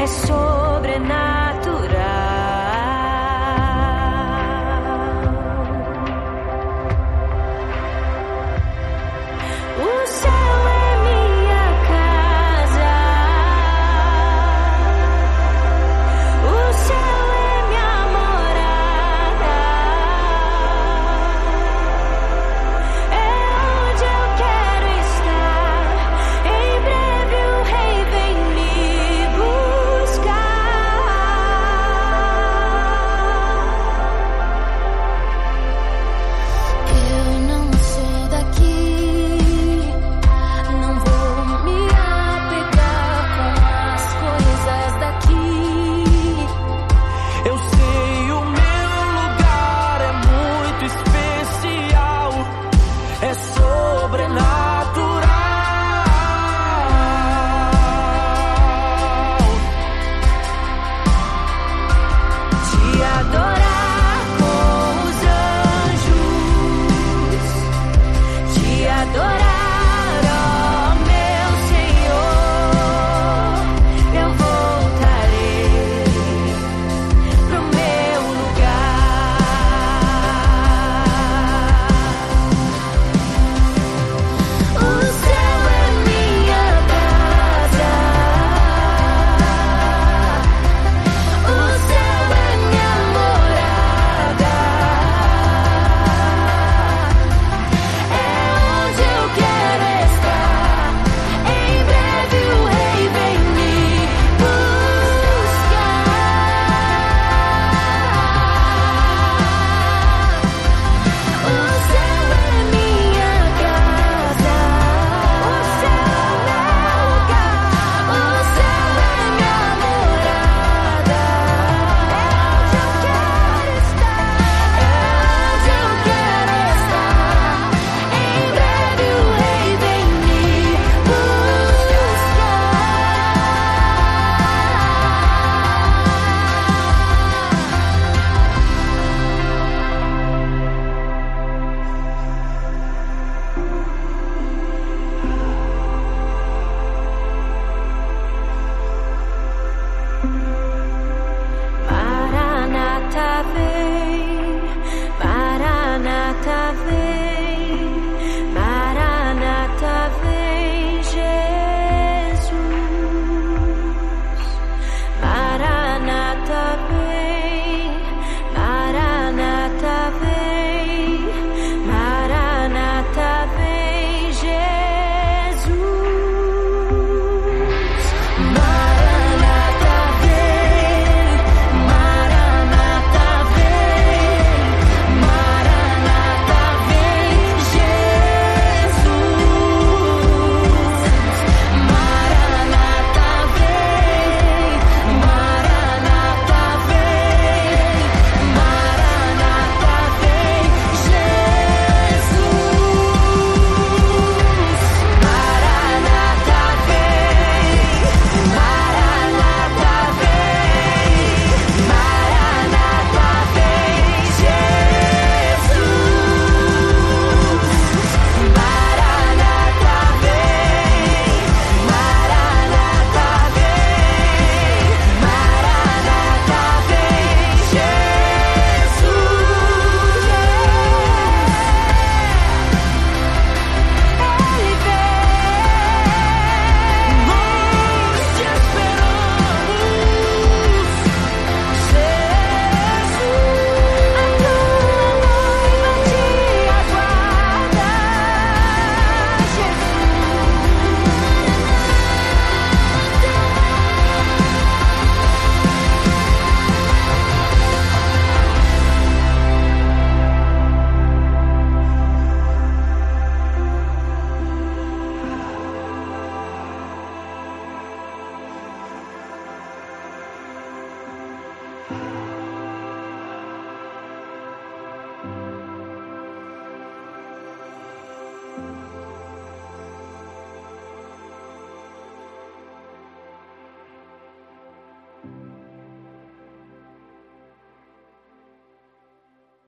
é sobrenatural. O céu é minha casa, o céu é minha morada, é onde eu quero estar. Em breve o Rei vem me buscar. Eu não sou daqui, não vou me apegar com as coisas daqui. Eu sei, o meu lugar é muito especial, é sobrenatural. Te adorar com os anjos, te adorar, ó meu Senhor. Eu voltarei pro meu lugar. O céu é minha casa, o céu é minha morada, é onde eu quero estar. Em breve o Rei vem me buscar. O céu é minha casa, o céu é meu lugar, o céu é minha morada, é onde eu quero estar, é onde eu quero estar. Em breve o Rei vem me buscar. Maranata vem, Maranata vem, Maranata vem, Jesus. Maranata vem, Maranata vem, Maranata vem, Jesus. Maranata vem, Maranata vem, Maranata vem, Jesus. Maranata vem, Maranata vem, Maranata vem, Jesus. Maranata vem, Maranata vem, Maranata vem, Jesus. Maranata vem, Maranata vem, Maranata vem, Jesus. Ele vem, nós te esperamos, Jesus. A tua noiva te aguarda, Jesus.